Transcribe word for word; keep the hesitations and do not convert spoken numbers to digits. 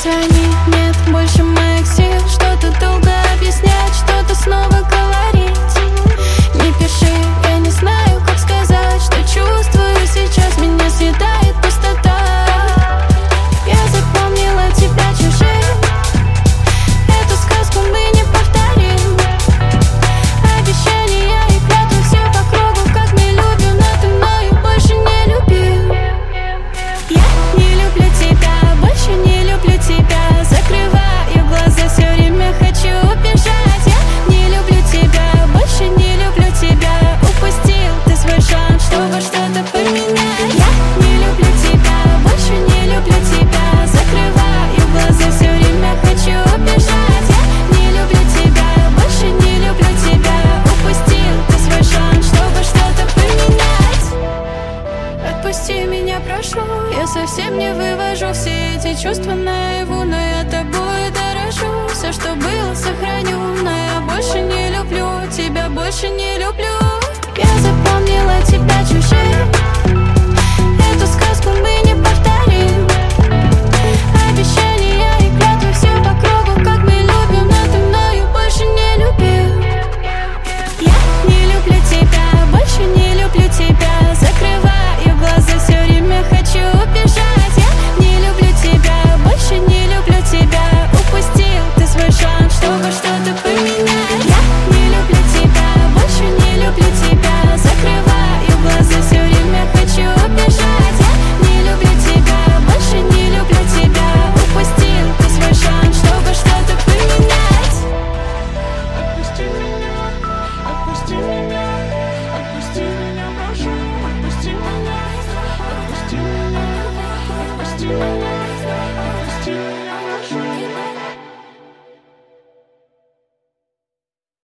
звони, нет больше моих сил. Что-то долго объяснять, что-то снова говорить. Не пиши, я не знаю, как сказать, что чувствую сейчас. Меня съедает пустота. Я запомнила тебя чужим. Эту сказку мы не повторим. Обещания и клятвы все по кругу, как мы любим, но ты мною больше не любил. Я не люблю тебя, больше не люблю тебя. Закрываю глаза, все время хочу убежать. Я не люблю тебя, больше не люблю тебя. Упустил ты свой шанс, чтобы что-то поменять. Я не люблю тебя, больше не люблю тебя. Закрываю глаза, все время хочу убежать. Я не люблю тебя, больше не люблю тебя. Упустил ты свой шанс, чтобы что-то поменять. Отпусти меня, прошу. Я совсем не вывожу все эти чувства наяву, но я тобой дорожу. Все, что было, сохраню, но я больше не люблю тебя, больше не люблю. Я запомнила тебя чужим. Эту сказку мы не повторим. Обещания и клятвы все по кругу, как мы любим, но ты мною больше не любил. Я не люблю тебя, больше не люблю тебя. Закрываю глаза, все время хочу убежать. Я не люблю тебя, больше не люблю тебя. Упустил ты свой шанс, чтобы что-то поменять. Я не люблю тебя, больше не люблю тебя. Закрываю глаза, все время хочу убежать. Я не люблю тебя, больше не люблю тебя. Упустил ты свой шанс, чтобы что-то поменять. Отпусти меня, отпусти меня, отпусти меня, прошу, отпусти меня, отпусти меня, отпусти меня.